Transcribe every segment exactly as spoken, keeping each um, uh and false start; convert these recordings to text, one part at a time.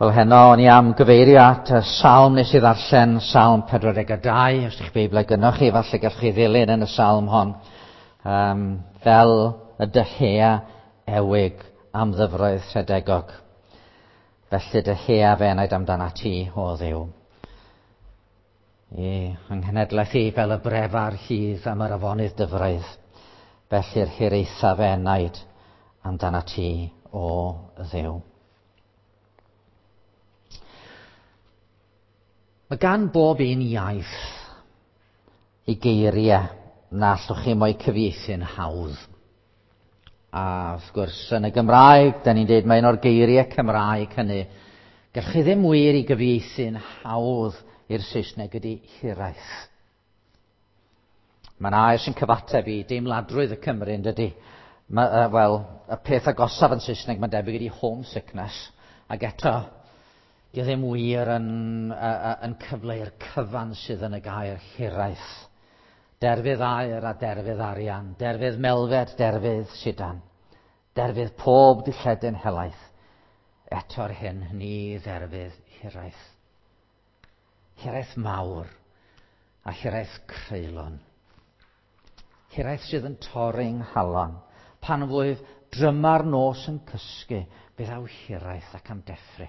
Wel heno, o'n i am gyfeirio at y salm nes i ddarllen, salm pedwar deg dau, os ydych Beiblau gynnwch chi, falle gallwch chi ddilyn yn y salm hon, um, fel y dyhea ewig am ddyfroedd rhedegog. Felly dyhea fe naid amdana ti o Dduw. I ynghenedlaeth i fel y brefar hydd am yr afonydd dyfroedd, felly'r hiraetha fe naid amdana ti o Dduw. Mae gan bob un iaith i geiriau na allwch chi mo'i cyfieithu'n hawdd. A wrth gwrs yn y Gymraeg, da ni'n dweud mae un o'r geiriau Cymraeg hynny, gallwch chi ddim wir i gyfieithu'n hawdd i'r Saesneg ydy hiraeth. Mae'n air sy'n cyfateb i deimladrwydd y Cymru yn dydy. Ma, uh, Wel, y peth agosaf yn Saesneg mae'n debyg ydy homesickness. Ac eto, di o ddim wir yn, uh, yn cyfleu'r cyfan sydd yn y gair hiraeth. Derfydd aur a derfydd arian, derfydd melfed, derfydd sidan, derfydd pob dilledyn helaeth. Eto'r hyn ni derfydd hiraeth. Hiraeth mawr a hiraeth creulon. Hiraeth sydd yn torri'n nghalon. Pan fwyf dryma'r nos yn cysgu, bydd aw hiraeth ac am deffru.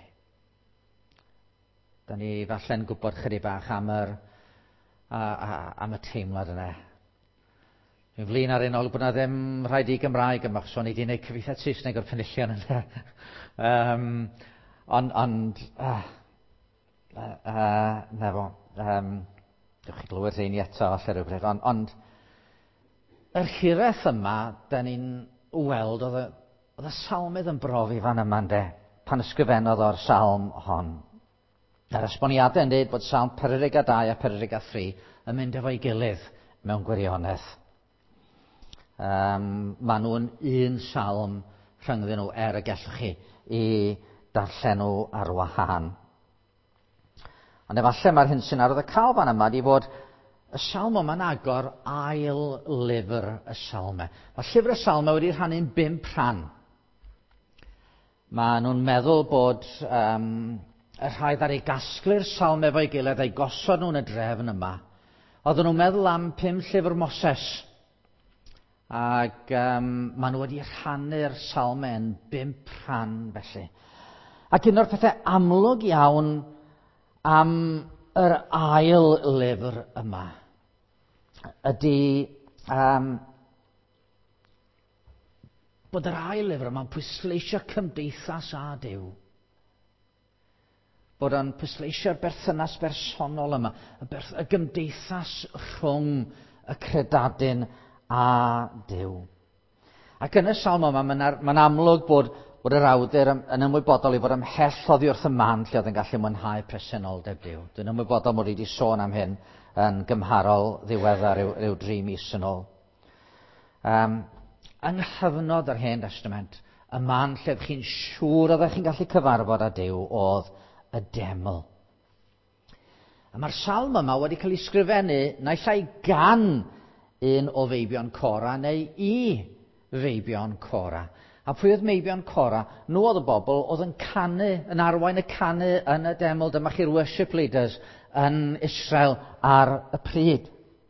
Da ni falle'n gwybod chydig bach am, yr, a, a, am y teimlad yna. Mi'n flin ar un ôl bod na ddim rhaid i Gymraeg yma, so ni wedi gwneud cyfieithiad Saesneg o'r penillion yna. um, ond, ond, uh, uh, uh, na fo, um, dewch chi glywed rhain i eto allan rhywbryd, ond, ond, yr hiraeth yma, da ni'n weld, oedd y, oedd y salmydd yn brofi fan yma, nde, pan ysgrifennodd o'r salm hon. Yr esboniadau yn dweud bod salm pedwar deg dau a pedwar deg tri yn mynd efo'i gilydd mewn gwirionedd. Um, Maen nhw'n un salm rhyngddyn nhw er y gallwch chi i darllen nhw ar wahân. Ond efallai mae'r hyn sy'n arwydd y cael fan yma di fod y salm yma'n agor ail lyfr y salmau. Mae llyfr y salmau wedi rhannu'n bimp rhan. Maen nhw'n meddwl bod um, y rhai ddari gasglu'r salm efo'i gilydd a'i gosod nhw'n y drefn yma. Oedden nhw'n meddwl am pum llyfr Moses. Ac um, maen nhw wedi rhannu'r salmau yn bimp rhan felly. Ac un o'r pethau amlwg iawn am yr ail lyfr yma ydy um, bod yr ail lyfr yma'n pwysleisio cymdeithas a Duw. Bod o'n pwysleisio'r berthynas bersonol yma, y, berth, y gymdeithas rhwng y credadyn a Duw. Ac yn y salm yma, mae'n ma amlwg bod, bod yr awdur yn ymwybodol i fod ymhell oddi wrth y man lle oedd yn gallu mwynhau presenoldeb Duw. Dwi'n ymwybodol mod i wedi sôn am hyn yn gymharol ddiweddar ryw, ryw dri mis yn ôl. Um, yng nghyfnod yr Hen Testament, y man lle ydych chi'n siŵr oeddech chi'n gallu cyfarfod â Duw oedd y deml. A mae'r salm yma wedi cael ei sgrifennu naill ai gan un o feibion Cora neu i feibion Cora. A pwy oedd meibion Cora? Nhw oedd y bobl oedd yn canu, yn arwain y canu yn y deml. Dyma chi'r worship leaders yn Israel ar y pryd.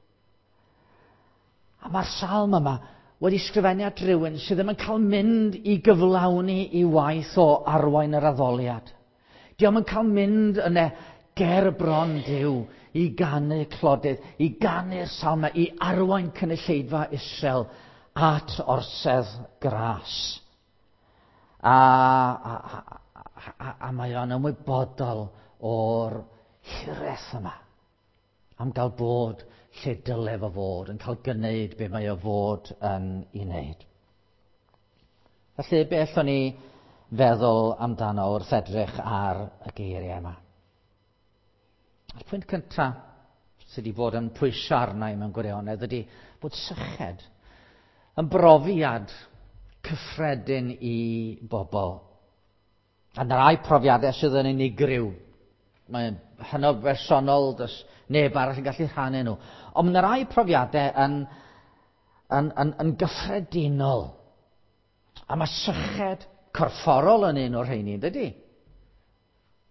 A mae'r salm yma wedi sgrifennu at rywun sydd ddim yn cael mynd i gyflawni i waith o arwain yr addoliad. Diolch yn cael mynd yna ger bron Duw i ganu clodydd, i ganu'r salmau, i arwain cynulleidfa Israel at orsedd gras. A, a, a, a, a mae o'n ymwybodol o'r hiraeth yma am gael bod lle dylef o fod, yn cael gwneud be mae o fod yn ei wneud. Felly beth o'n i feddwl amdano wrth edrych ar y geiriau yma. A'r pwynt cyntaf sydd wedi bod yn pwysio arna i mewn gwirionedd ydy bod syched yn brofiad cyffredin i bobl. A na rai profiadau sydd yn unigryw. Mae'n hynod bersonol, does neb arall yn gallu rhannu nhw. Ond mae rai profiadau yn, yn, yn, yn gyffredinol. A mae syched corfforol yn un o'r rheini, dydy?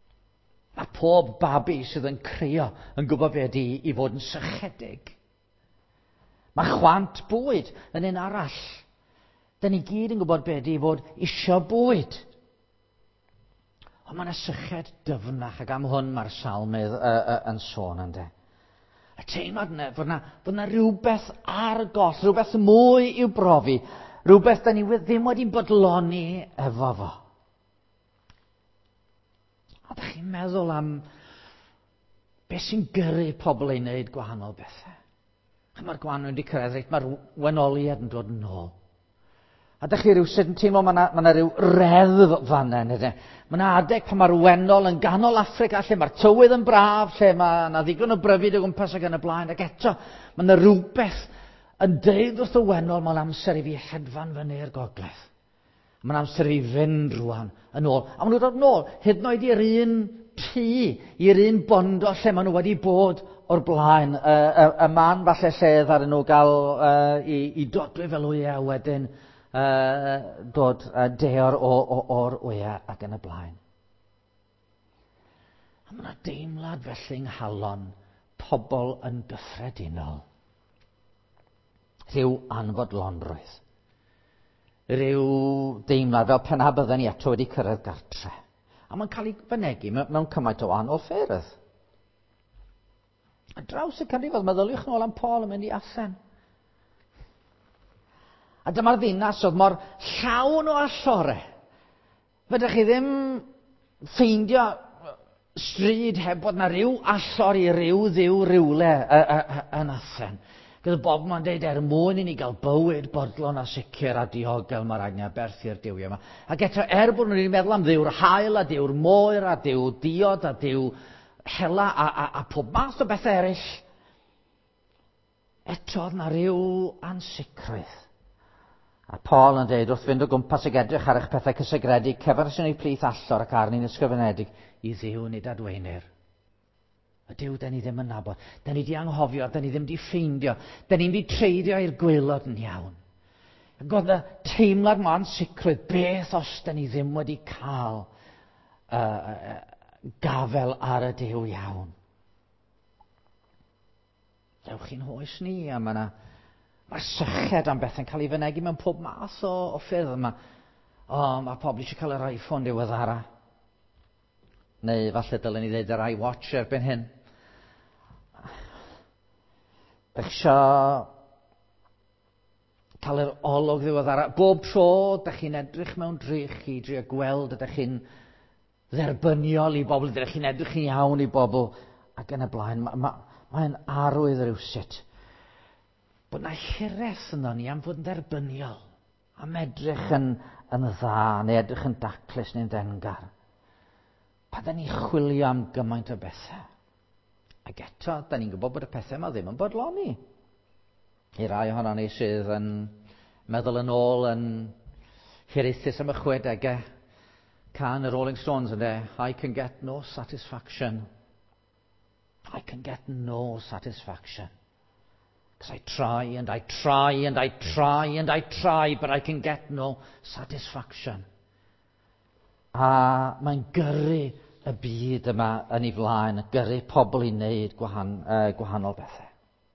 Mae pob babi sydd yn crio yn gwybod be ydy i fod yn sychedig. Mae chwant bwyd yn un arall. Da ni gyd yn gwybod be ydy i fod isio bwyd. Ond mae yna syched dyfnach, ac am hwn mae'r salmydd uh, uh, yn sôn ynddo. Y teimlad yna, fod yna, fod yna rhywbeth ar y goll, rhywbeth mwy i'w brofi, rhywbeth da ni ddim wedi bodloni efo fo. A da chi'n meddwl am beth sy'n gyrru pobl i wneud gwahanol bethau. Mae'r gwahanol wedi cyrraedd reit, mae'r wenoliad yn dod yn ôl. A da chi rhywsyd yn teimlo mae yna ma rhyw reddf fanna. Mae yna adeg pan mae'r wenol yn ganol Affrica, lle mae'r tywydd yn braf, lle mae yna ddigon o bryfid o gwmpas ac yn y blaen. Ac eto, mae yna rhywbeth yn deud wrth y wenol, mae'n amser i fi hedfan fyny'r gogledd. Mae'n amser i fynd rwan yn ôl. A maen nhw'n dod yn ôl, hyd yn oed i'r un tŷ, i'r un bondo lle maen nhw wedi bod o'r blaen. Y, y, y man falle lledd ar nhw gael uh, i, i dodwy fel wyau wedyn uh, dod uh, deor o'r wyau ac yn y blaen. A mae yna deimlad felly nghalon pobl yn gyffredinol. Rhyw anfodlonrwydd. Rhyw deimlad fel pen a bydden ni eto wedi cyrraedd gartre. A mae'n cael ei fynegu mewn cymaint o wahanol ffyrdd. A draws y cyfrifodd, meddyliwch nôl am Paul yn mynd i Athen. A dyma'r ddinas oedd mor llawn o allorau. Fydech chi ddim ffeindio stryd heb bod yna ryw allor i ryw ddiw rywle yn Athen. Gyda bob ma'n dweud er mwyn i ni gael bywyd bodlon a sicr a diogel mae rhaid ni aberthu'r diwy yma. Ac eto er bod nhw'n meddwl am ddiw'r hael a diw'r moer a diw diod a diw hela a, a, a pob math o bethau eraill. Eto oedd yna ryw ansicrwydd. A Paul yn dweud wrth fynd o gwmpas ag edrych ar eich pethau cysegredig, cefar sy'n ei plith allor ac arni'n ysgrifenedig i ddiw nid adweinir. Y Duw da ni ddim yn nabod. Da ni di anghofio, da ni ddim di ffeindio. Da ni'n di treidio i'r gwaelod yn iawn. Ac oedd y teimlad ma'n sicrwydd, beth os da ni ddim wedi cael uh, uh, gafel ar y Duw iawn. Dewch chi'n hoes ni, a mae'na mae'r syched am beth yn cael ei fynegu mewn pob math o, o ffyrdd. Mae oh, ma pobl eisiau cael yr iPhone diweddara. Neu falle dylen ni ddeud yr iWatch erbyn hyn. Dych eisiau cael yr olwg ddiweddara. Bob tro dych chi'n edrych mewn drych i drio gweld ydych chi'n dderbyniol i bobl, ydych chi'n edrych yn iawn i bobl ac yn y blaen. Mae'n ma, ma arwydd rywsut. Bod yna hiraeth yno ni am fod yn dderbyniol. Am edrych yn, yn dda neu edrych yn daclus neu'n dengar. Pa da ni chwilio am gymaint o bethau. Ac eto, da ni'n gwybod bod y pethau yma ddim yn bodloni. I rai ohono ni sydd yn meddwl yn ôl yn hiraethus am y chwedegau, can y Rolling Stones yn de, I can get no satisfaction. I can get no satisfaction. Because I try and I try and I try and I try, but I can get no satisfaction. A mae'n gyrru y byd yma yn ei flaen, gyrru pobl i wneud gwahan, uh, gwahanol bethau.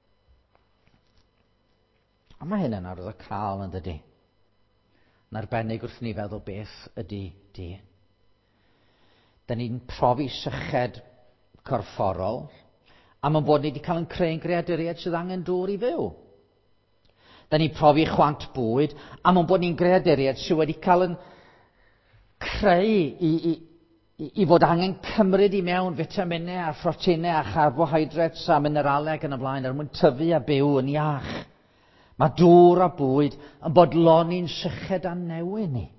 A mae hyn yn arwydd o cael yn dydy. Yn arbennig wrth ni feddwl beth ydy di. Da ni'n profi syched corfforol, a mae'n bod ni wedi cael yn creu'n greaduriaid sydd angen dŵr i fyw. Da ni'n profi chwant bwyd, a mae'n bod ni'n greaduriaid sydd wedi cael yn creu i, i, i, i fod angen cymryd i mewn vitaminau a proteinau a carbohydrates a mineralau ac yn y blaen er mwyn tyfu a byw yn iach. Mae dŵr a bwyd yn bodloni'n syched a newyn ni.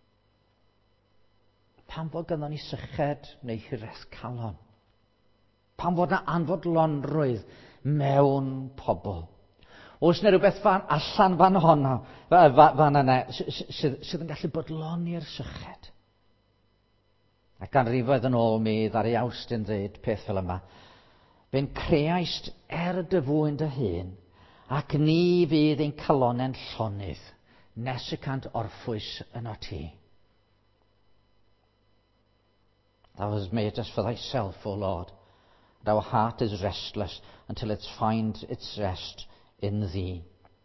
Pam bod gynnon ni syched neu hiraeth calon? Pam bod yna anfodlonrwydd mewn pobl? Oes yna rhywbeth fan, allan fan honno, fan yna, sydd, sydd yn gallu bodloni'r syched? Ac ganrifoedd yn ôl mi ddari Awst yn dweud peth fel yma. Fe'n creaist er dy fwyn dy hun, ac ni fydd ein calonau'n llonydd, nes y cant orffwys yn o ti. Thou hast made us for thyself, O Lord. And our heart is restless until it finds its rest in thee.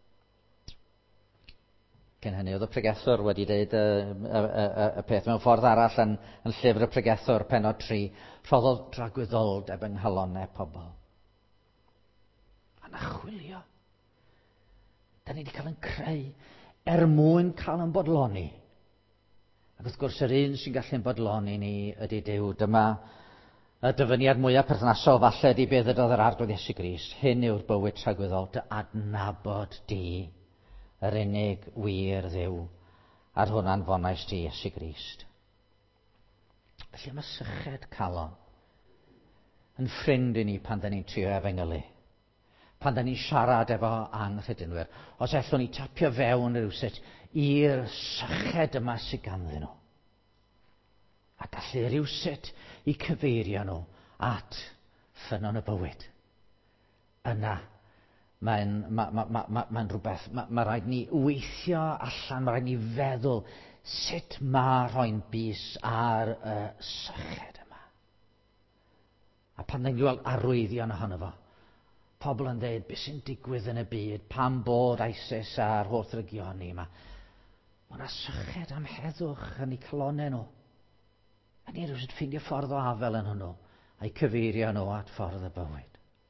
Cyn hynny, oedd y pregethwr wedi dweud y, y, y, y peth mewn ffordd arall yn, yn llyfr y pregethwr pennod tri. Rhoddodd dragwyddoldeb yng nghalonnau pobl. A na chwilio. Da ni wedi cael yn creu er mwyn cael yn bodloni. Ac wrth gwrs, yr un sy'n gallu'n bodloni ni ydy Duw. Dyma y dyfyniad mwyaf perthnasol falle ydy beth ydodd yr arglwydd Iesu Grist. Hyn yw'r bywyd tragwyddol, dy adnabod di, yr unig wir Dduw, ar hwnna'n fonais di Iesu Grist. Felly mae syched calon yn ffrind i ni pan da ni'n trio efengylu. Pan da ni'n siarad efo anghredinwyr. Os ellwn ni tapio fewn rywsut i'r syched yma sydd ganddyn nhw. A gallu rywsut i cyfeirio nhw at ffynon y bywyd. Yna mae'n ma, ma, ma, ma, ma rhywbeth, mae ma rhaid ni weithio allan, mae rhaid ni feddwl sut mae rhoi'n bys ar y syched yma. A pan da ni'n gweld arwyddion ohono fo, pobl yn dweud beth sy'n digwydd yn y byd, pam bod ISIS a'r holl regioni yma. Mae yna syched am heddwch yn eu calonau nhw. A ni rwysyd ffeindio ffordd o afel yn hwnnw, a'i cyfeirio nhw at ffordd y bywyd.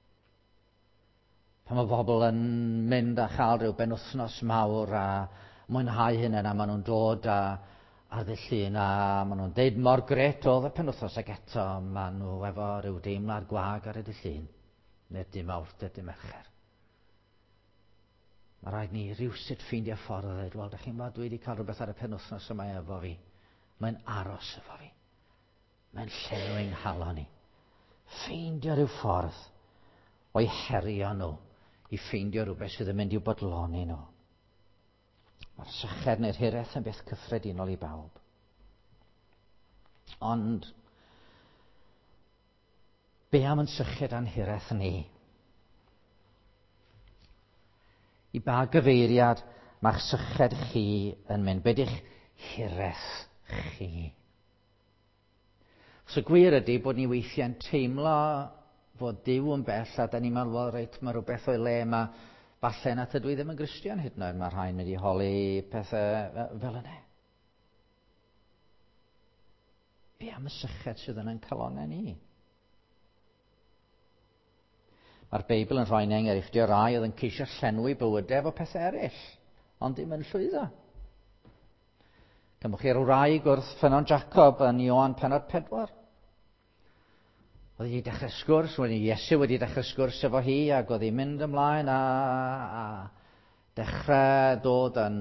Pan mae bobl yn mynd a chael rhyw benwthnos mawr a mwynhau hynny, a maen nhw'n dod a, ar ddydd Llun a maen nhw'n deud mor gret oedd y penwthnos, ac eto maen nhw efo rhyw deimlad gwag ar y dydd Llun, neu'r dim Mawrth, neu'r dim Mercher. Mae rhaid ni rywsut ffeindio ffordd o dweud, wel, da chi'n bod, dwi wedi cael rhywbeth ar y penwthnos yma efo fi. Mae'n aros efo fi. Mae'n llenwi'n nghalon ni. Ffeindio rhyw ffordd o'i herio nhw i ffeindio rhywbeth sydd yn mynd i'w bodloni nhw. Mae'r syched neu'r hiraeth yn beth cyffredinol i bawb. Ond, be am yn syched a'n hiraeth ni? I ba gyfeiriad mae'ch syched chi yn mynd? Be di'ch hiraeth chi? So gwir ydy bod ni weithiau'n teimlo fod Duw yn bell, a da ni'n meddwl, wel, reit, mae rhywbeth o'i le, mae falle nad ydw i ddim yn Gristion hyd yn oed, mae rhain wedi holi pethau fel yna. Be am y syched sydd yn ein calonnau ni? Mae'r Beibl yn rhoi'n enghreifftiau rai oedd yn ceisio llenwi bywydau efo pethau eraill, ond dim yn llwyddo. Cymwch chi'r wraig wrth ffynon Jacob yn Ioan pennod pedwar. Oedd hi wedi dechrau sgwrs, wedi Iesu wedi dechrau sgwrs efo hi, ac oedd hi'n mynd ymlaen a, a dechrau dod yn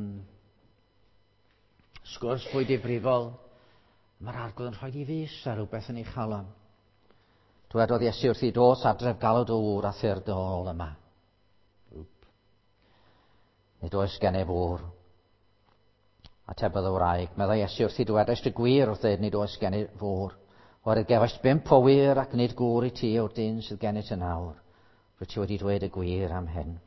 sgwrs fwy difrifol. Mae'r arglwydd yn rhoi i fus ar rhywbeth yn ei chalon. Dywedodd Iesu wrth i dos adref galw dŵr a thyrd ôl yma. Nid oes gennyf ŵr. Atebodd y wraig, meddai Iesu wrth i dywedais dy gwir wrth ddeud nid oes gennyf ŵr. Oherwydd gefais bimp o wir ac nid gŵr i ti o'r dyn sydd gennyt yn awr. Rwy ti wedi dweud y gwir am hyn.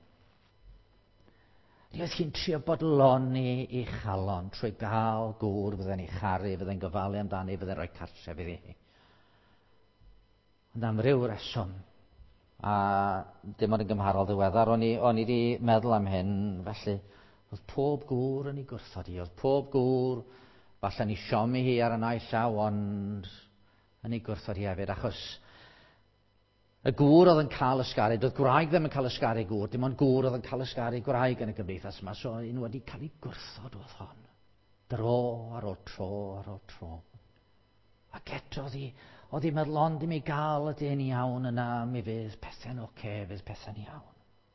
Roedd chi'n trio bodloni i chalon trwy gael gŵr fydde'n ei charu, fydde'n gofalu amdani, fydde'n rhoi cartref iddi hi. Ond am ryw reswm, a dim ond yn gymharol ddiweddar, o'n i, o'n i wedi meddwl am hyn, felly oedd pob gŵr yn ei gwrthod hi, oedd pob gŵr, falle'n ei siomi hi ar y naill llaw, ond yn ei gwrthod hi hefyd, achos y gŵr oedd yn cael ysgaru, doedd gwraig ddim yn cael ysgaru gŵr, dim ond gŵr oedd yn cael ysgaru gwraig yn y gymdeithas yma, so un wedi cael ei gwrthod oedd hon. Dro ar ôl tro ar ôl tro. Ac eto oedd hi, oedd hi'n meddwl ond i mi gael y dyn iawn yna, mi fydd pethau'n oce, fydd pethau'n iawn.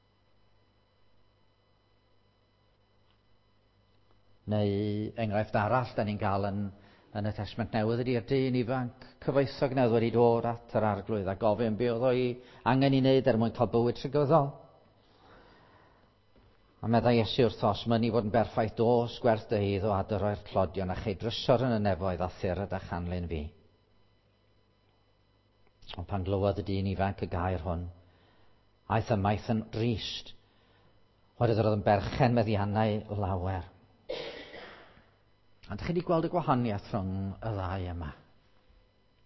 Neu enghraifft arall da ni'n gael yn yn y Testament Newydd ydy'r dyn ifanc cyfoethog newydd wedi dod at yr arglwydd a gofyn be oedd o'i angen i wneud er mwyn cael bywyd tregyddol. A meddai Iesu wrthos, mynd i fod yn berffaith dos gwerth dy hyd o adar o'r clodion a chei drysor yn y nefoedd a thyrd a chanlyn fi. Ond pan glywodd y dyn ifanc y gair hwn, aeth ymaith yn drist, oherwydd roedd yn berchen meddiannau lawer. Ond chi wedi gweld y gwahaniaeth rhwng y ddau yma.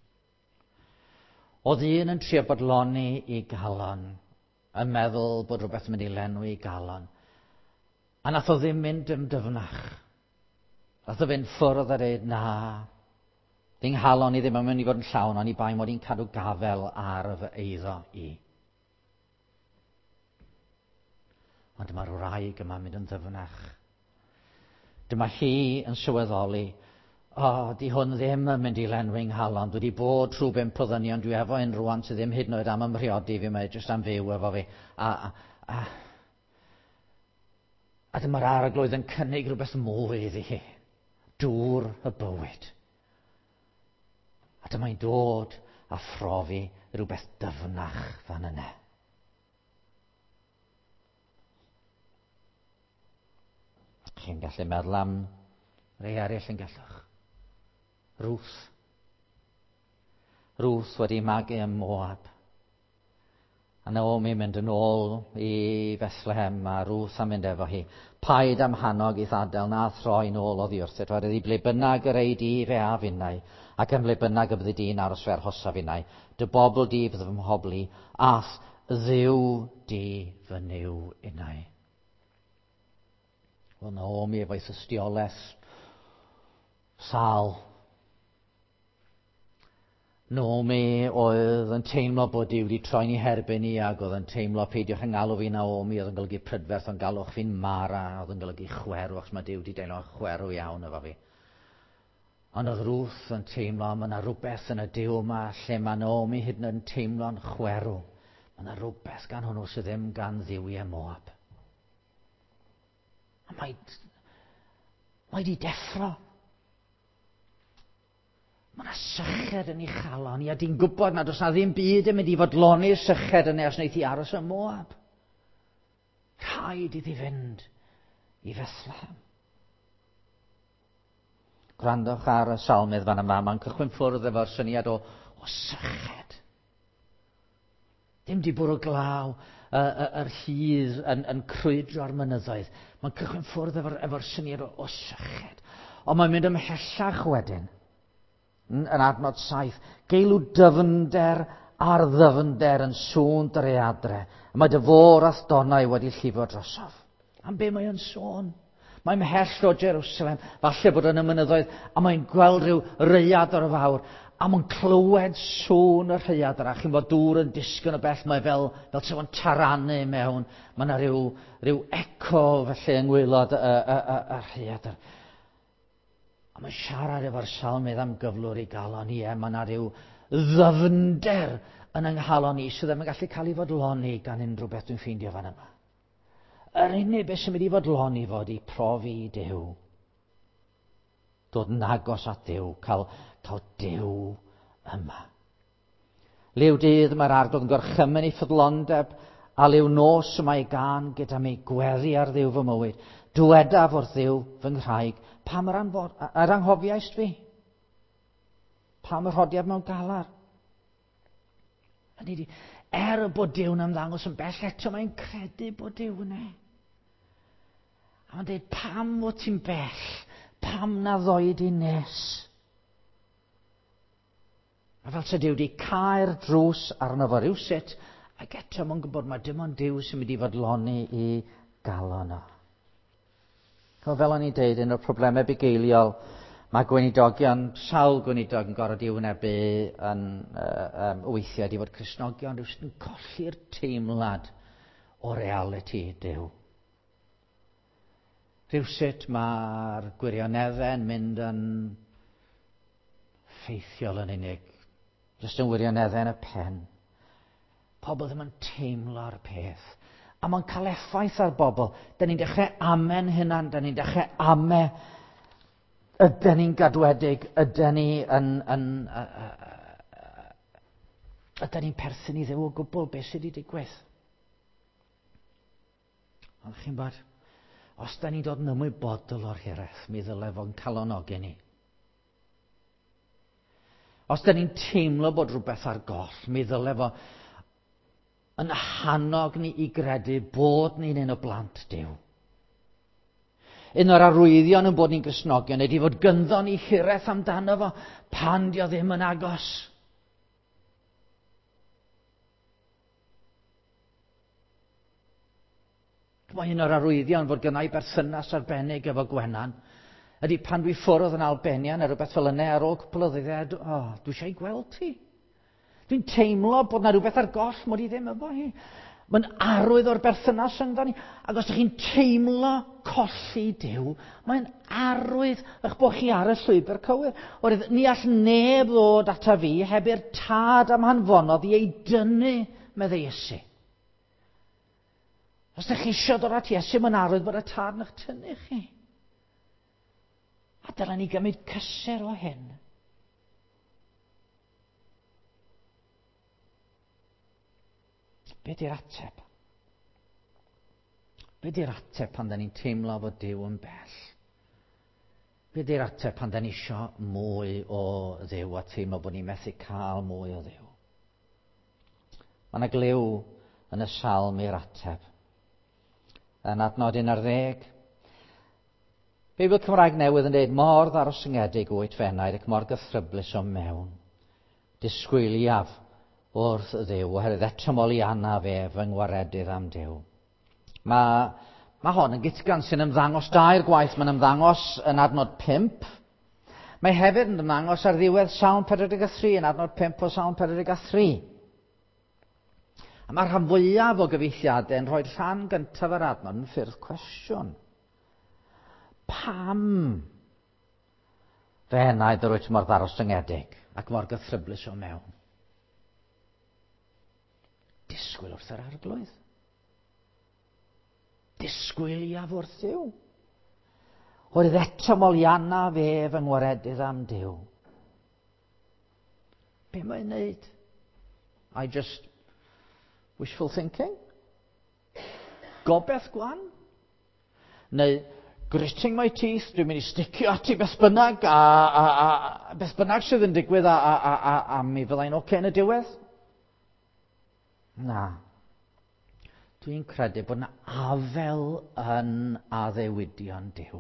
Oedd un yn trio bodloni i galon, yn meddwl bod rhywbeth yn mynd i lenwi i galon. A nath o ddim mynd yn dyfnach. Nath o fynd ffwrdd a dweud, na, di'n halon i ddim yn mynd i fod yn llawn, ond i bai mod i'n cadw gafel ar fy eiddo i. Ond dyma'r wraig yma'n mynd yn ddyfnach. Dyma hi yn sylweddoli, o, oh, di hwn ddim yn mynd i lenwi'n nghalon. Dwi wedi bod trwy bump o ddynion, dwi efo un rwan sydd ddim hyd yn oed am ymrhiodi fi, mae jyst am fyw efo fi. A, a, a, a dyma'r arglwydd yn cynnig rhywbeth mwy iddi hi. Dŵr y bywyd. A dyma'n dod a phrofi rhywbeth dyfnach fan yna. Chi'n gallu meddwl am rei eraill yn gallwch. Ruth. Ruth wedi magu ym Moab. A Naomi mynd yn ôl i Bethlehem a Ruth am mynd efo hi. Paid am hannog i ddadl na throi nôl oddi wrth. Edward ydi ble bynnag yr ei di fe a finnau, ac yn ble bynnag y byddi di'n aros fe arhosa finnau. Dy bobl di bydd fy mhobli, ath ddiw di fy niw unau. Wel, Naomi efo'i thystiolaeth sal. Naomi oedd yn teimlo bod Duw wedi troi'n ei herbyn i, ac oedd yn teimlo peidiwch yn galw fi Naomi, oedd yn golygu prydferth, ond galwch fi'n Mara, oedd yn golygu chwerw, achos mae Duw wedi deimlo chwerw iawn efo fi. Ond oedd Ruth yn teimlo, mae yna rhywbeth yn y Duw yma, lle mae Naomi hyd yn teimlo'n chwerw. Mae yna rhywbeth gan hwnnw sydd ddim gan dduwiau Moab. A mae mae di deffro. Mae yna syched yn ei chalon i, a di'n gwybod nad oes na ddim byd yn mynd i fodloni'r syched yna os wneud i aros yn Moab. Rhaid iddi fynd i Bethlehem. Gwrandwch ar y salmydd fan yma, mae'n cychwyn ffwrdd efo'r syniad o, o syched. Dim di bwrw glaw y, y, yr hydd yn, yn crwydro'r mynyddoedd. Mae'n cychwyn ffwrdd efo'r, efo'r syniad o, o syched. Ond mae'n mynd ymhellach wedyn. Yn adnod saith, geilw dyfnder ar ddyfnder yn sŵn dy readre. Mae dy fôr a thonau wedi llifo drosodd. Am be mae o'n sôn? Mae'n mhell o Jerusalem, falle bod yn y mynyddoedd, a mae'n gweld rhyw rhaeadr fawr, a mae'n clywed sŵn y rhaeadr, a chi'n bod dŵr yn disgyn o bell, mae fel, fel se fo'n taranu mewn. Mae yna rhyw, rhyw eco felly yng ngwaelod y, y, y, y rhaeadr. A mae'n siarad efo'r salmydd am gyflwr i galon i, mae yna rhyw ddyfnder yn ynghalon i, sydd ddim yn gallu cael ei fodloni gan unrhyw beth dwi'n ffeindio fan yma. Yr unig beth sy'n mynd i fodloni fod i profi Duw. Dod yn agos at Duw, cael, cael Duw yma. Liw dydd mae'r arglwydd yn gorchymyn i ffyddlondeb, a liw nos yma i gan gyda mi gweddi ar Dduw fy mywyd. Dwedaf wrth Dduw fy nghraig, pam yr, anfod, yr anghofiaist fi? Pam yr hodiad mewn galar? Hynny di, er bod Duw'n ymddangos yn bell, eto mae'n credu bod Duw yna. A mae'n dweud, pam fod ti'n bell? Pam na ddoed i nes? A fel se Duw di cael drws arno fo rywsut, ac eto mae'n gwybod mae dim ond Duw sy'n mynd i fodloni i galon o. Fel o'n i'n deud, un o'r problemau bugeiliol, mae gweinidogion, sawl gweinidog yn gorfod i wynebu yn uh, um, weithiau di fod Cristnogion rywsut yn colli'r teimlad o reality Duw. Rywsut mae'r gwirioneddau yn mynd yn ffeithiol yn unig, jyst yn wirioneddau yn y pen. Pobl ddim yn teimlo'r peth. A mae'n cael effaith ar bobl. Da ni'n dechrau amen hynna'n, da ni'n dechrau ame, ydyn ni'n gadwedig, ydyn ni yn, yn, uh, uh, ydyn ni'n perthyn i Dduw o gwbl, beth sydd wedi digwydd. Ond chi'n bod, os da ni'n dod yn ymwybodol o'r hireth, mi ddyle fo'n calonogi ni. Os da ni'n teimlo bod rhywbeth ar goll, mi ddyle fo yn hannog ni i gredu bod ni'n un o blant Duw. Un o'r arwyddion yn bod ni'n Gristnogion ydy fod gynddo ni hireth amdano fo pan dio ddim yn agos. Mae un o'r arwyddion fod gynnau berthynas arbennig efo Gwenan ydy pan dwi ffwrdd yn Albania neu rhywbeth fel yna ar ôl cwpl o ddyddiau, o, oh, dwi eisiau gweld ti. Dwi'n teimlo bod na rhywbeth ar goll mod i ddim efo hi. Mae'n arwydd o'r berthynas ynddo ni. Ac os ydych chi'n teimlo colli Duw, mae'n arwydd eich bod chi ar y llwybr cywir. Oherwydd ni all neb ddod ata fi heb i'r tad am hanfonodd i ei dynnu, medde Iesu. Os ydych chi eisiau dod at Iesu, mae'n arwydd bod y tad n'ch tynnu chi. A dylen ni gymryd cysur o hyn. Be di'r ateb? Be di'r ateb pan da ni'n teimlo fod Duw yn bell? Be di'r ateb pan da ni isio mwy o Dduw a teimlo bod ni'n methu cael mwy o Dduw? Mae yna gliw yn y salm i'r ateb. Yn adnod un ar ddeg. Beibl Cymraeg Newydd yn dweud, mordd arosyngedig o oedfennau ac mor gythryblus o mewn. Disgwyliaf wrth Dduw, oherwydd etomol i anaf ef yng ngwaredydd am Duw. Mae, mae hon yn gitgan sy'n ymddangos dair gwaith. Mae'n ymddangos yn adnod pump. Mae hefyd yn ymddangos ar ddiwedd Salm pedwar deg tri, yn adnod pump o Salm pedwar deg tri. A mae'r rhan fwyaf o gyfeithiadau yn rhoi rhan gyntaf yr adnod yn ffyrdd cwestiwn. Pam fe enaid yr wyt mor ddarostyngedig ac mor gythryblus o mewn? Disgwyl wrth yr arglwydd. Disgwyl iaf wrth Duw. Oherwydd etomol i anaf ef yng ngwaredydd am Duw. Be mae'n neud? I just wishful thinking? Gobeth gwan? Neu gritting my teeth, dwi'n mynd i sticio ati beth bynnag a, a, a beth bynnag sydd yn digwydd a, a, a, a, a mi fyddai'n oce yn y diwedd? Na. Dwi'n credu bod yna afel yn addewidion Duw.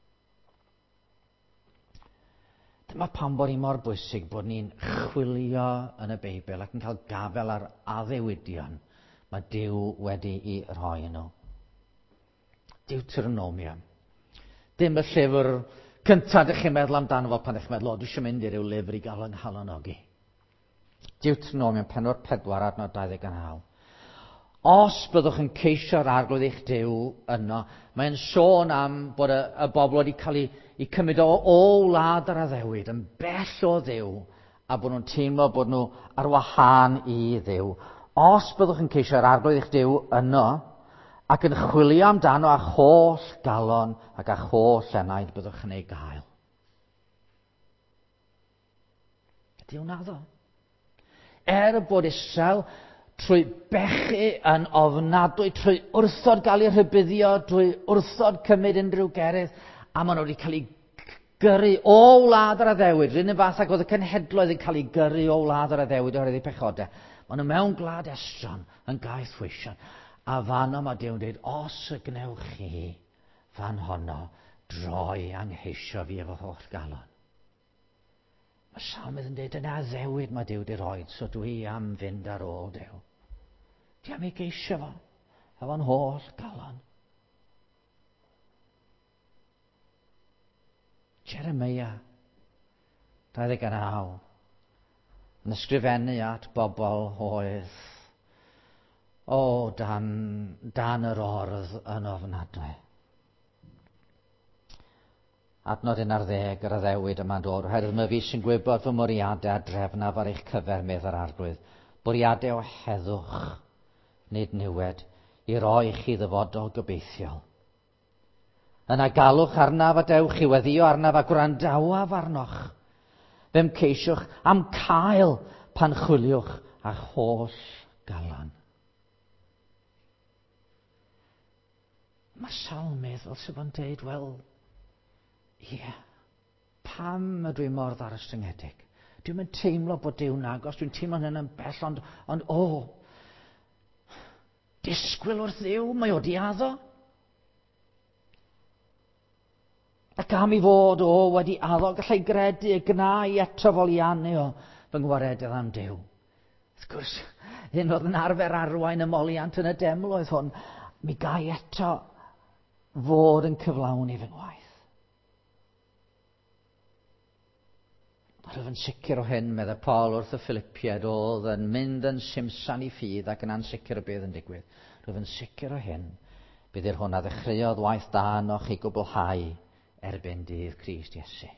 Dyma pam bod ni mor bwysig bod ni'n chwilio yn y Beibl ac yn cael gafel ar addewidion mae Duw wedi i rhoi nhw. Deuteronomium. Dim y llyfr cyntaf ydych chi'n meddwl amdano fo pan ydych chi'n meddwl, o, dwi eisiau mynd i ryw lyfr i gael yng Nghalonoggi. Deuteronomium pedwar pedwar adnod dau ddeg naw. Os byddwch yn ceisio'r arglwydd eich Duw yno, mae'n sôn am bod y, y bobl wedi cael ei, ei cymryd o, o wlad yr addewid yn bell o Dduw a bod nhw'n teimlo bod nhw ar wahân i Dduw. Os byddwch yn ceisio'r arglwydd eich Duw yno ac yn chwilio amdano a holl galon ac a holl enaid byddwch yn ei gael. Ydy hwnna ddo? Er bod Israel trwy bechu yn ofnadwy, trwy wrthod gael ei rhybuddio, trwy wrthod cymryd unrhyw gerydd, a maen nhw wedi cael ei gyrru o wlad yr addewid. Rydyn yn fath ac oedd y cenhedloedd yn cael ei gyrru o wlad yr addewid oherwydd eu pechodau. Maen nhw mewn gwlad estron yn gaeth weision. A fanno mae Duw'n dweud, os y gnewch chi fan honno, droi angheisio fi efo holl galon. Mae Salmydd yn dweud, yna addewid mae Duw di roed, so dwi am fynd ar ôl Duw. Di am ei geisio fo, efo'n holl galon. Jeremia, dau ddeg naw, yn ysgrifennu at bobl oedd, o, dan, dan yr ordd yn ofnadwy. Adnod un ar ddeg, yr addewid yma'n dod, oherwydd mae fi sy'n gwybod fy mwriadau a drefnaf ar eich cyfer medd yr arglwydd, bwriadau o heddwch, nid niwed, i roi chi ddyfodol gobeithiol. Yna galwch arnaf a dewch i weddio arnaf a gwrandawaf arnoch. Fem ceisiwch am cael pan chwiliwch a holl galon. Mae Salmydd fel sy'n bod yn dweud, wel, ie, yeah, pam ydw i mor ddarostyngedig? Dwi'n mynd teimlo bod Duw'n agos, dwi'n teimlo hyn yn bell, ond, ond o, disgwyl wrth Dduw, mae o di addo. Ac am i fod o wedi addo, gallai gredu y gna i eto foliannu o fy ngwaredydd am Duw. Wrth gwrs, hyn oedd yn arfer arwain ymoliant yn y deml oedd hwn. mi gai eto fod yn cyflawni fy ngwaith. Roedd yn sicr o hyn, medde Paul wrth y Philippiaid, oedd yn mynd yn simsan i ffydd ac yn ansicr o beth yn digwydd. Roedd yn sicr o hyn, bydd i'r hwnna ddechreuodd waith da anoch i gwblhau erbyn dydd Crist Iesu.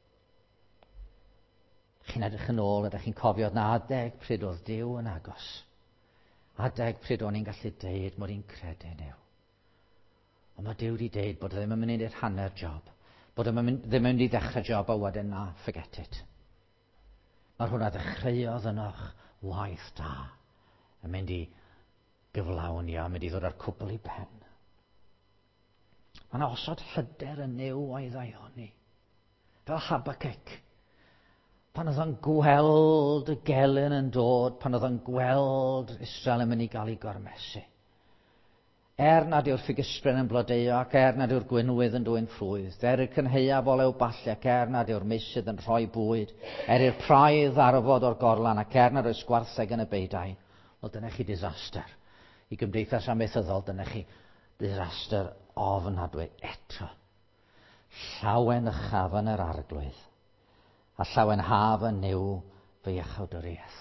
Chi'n edrych yn ôl, ydych chi'n cofio na adeg pryd oedd Duw yn agos. Adeg pryd o'n i'n gallu deud mod i'n credu niw. Ond mae Duw wedi deud bod ddim yn mynd i'r hanner job, bod ddim yn mynd i ddechrau job a wedyn na, forget it. Mae'r hwnna ddechreuodd ynoch waith da yn mynd i gyflawni a mynd i ddod ar cwbl i ben. Mae'n osod hyder yn new o'i ddaioni. Fel Habakkuk. Pan oedd o'n gweld y gelyn yn dod, pan oedd o'n gweld Israel yn mynd i gael ei gormesu. Er nad yw'r ffigysbren yn blodeuo ac er nad yw'r gwynwydd yn dwy'n ffrwydd, er i'r cynheuaf olew ballu ac er nad yw'r meisydd yn rhoi bwyd, er i'r praidd arfod o'r gorlan ac er nad oes gwartheg yn y beidau, wel dyna chi disaster. I gymdeithas amaethyddol, dyna chi disaster ofnadwy eto. Llawen ychaf yn yr arglwydd, a llawen haf yn niw fy iachawdwriaeth.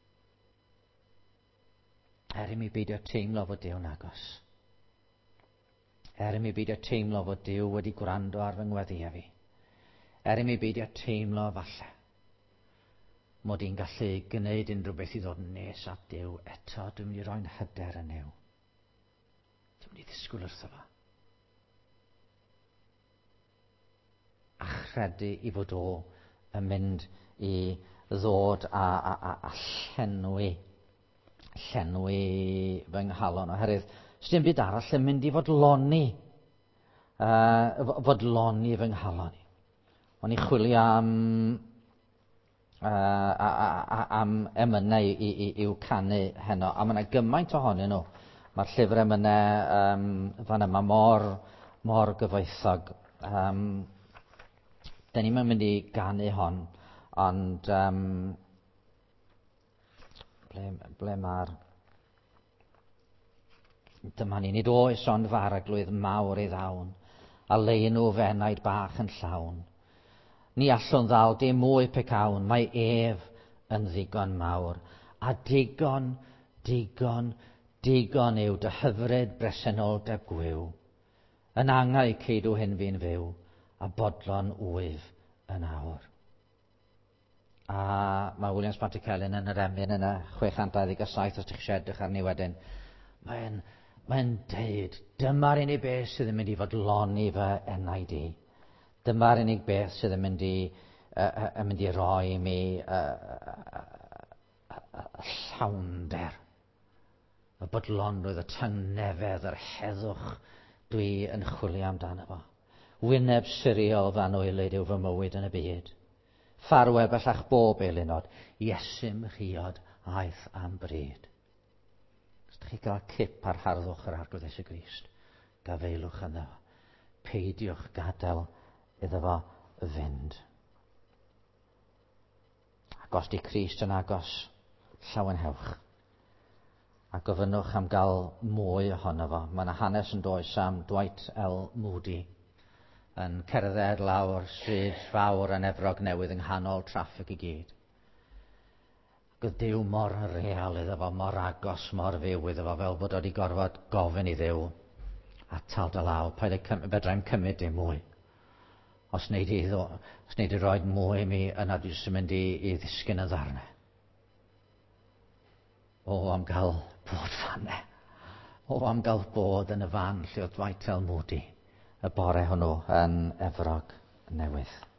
Er i mi beidio teimlo fod Duw'n agos. Er i mi beidio teimlo fod Duw wedi gwrando ar fy ngweddia fi. Er i mi beidio teimlo falle mod i'n gallu gwneud unrhyw beth i ddod nes at Duw eto, dwi'n mynd i roi'n hyder yn niw. Dwi'n mynd i ddisgwyl wrtho fo. A chredu i fod o yn mynd i ddod a, a, a, a llenwi, llenwi fy nghalon oherwydd os dim byd arall yn mynd i fodloni, uh, fodloni fy nghalon i. O'n i chwilio am, uh, a, a, a, am emynau i, i, i'w canu heno, a mae yna gymaint ohonyn nhw. Mae'r llyfr emynau um, fan yma mor, mor gyfoethog. Um, Dyn ni'n mynd i ganu hon, ond um, ble, ble mae'r dyma ni, nid oes ond faraglwydd mawr ei ddawn, a lein o fenaid bach yn llawn. Ni allwn ddal dim mwy pecawn, mae ef yn ddigon mawr, a digon, digon, digon yw dy hyfryd bresenoldeb gwyw, yn angau ceidw hyn fi'n fyw, a bodlon wyf yn awr. A mae Williams Pantycelyn yn yr emyn yn y chwe chant dau ddeg saith os ydych chi'n edrych arni wedyn. Mae'n Mae'n deud, dyma'r unig beth sydd yn mynd i fodloni fy enaid i. Dyma'r unig beth sydd yn mynd i, uh, uh, mynd i roi mi uh, uh, uh, uh, llawnder. Y bodlonrwydd, y tangnefedd, yr heddwch dwi yn chwilio amdano fo. Wyneb siriol fan oelyd yw fy mywyd yn y byd. Ffarweb bellach bob elunod, Iesym rhiod aeth am bryd. Chi gael cip ar harddwch yr arglwydd Iesu Grist, gafeilwch yno, peidiwch gadael iddo fo fynd. Ac os di Crist yn agos, llawenhewch. A gofynnwch am gael mwy ohono fo. Mae yna hanes yn does am Dwight L. Moody yn cerdded lawr stryd fawr yn Efrog Newydd yng nghanol traffig i gyd. Gydd Duw mor real iddo fo, mor agos, mor fyw iddo fo, fel bod o wedi gorfod gofyn i Dduw atal dy law, paid ei fedrai'm cymryd dim mwy. Os wneud i, os wneud i roed mwy mi, yna dwi'n sy'n mynd i, i ddisgyn y ddarnau. O, am gael bod fanne. O, am gael bod yn y fan lle oedd Dwight L. Moody, y bore hwnnw yn Efrog Newydd.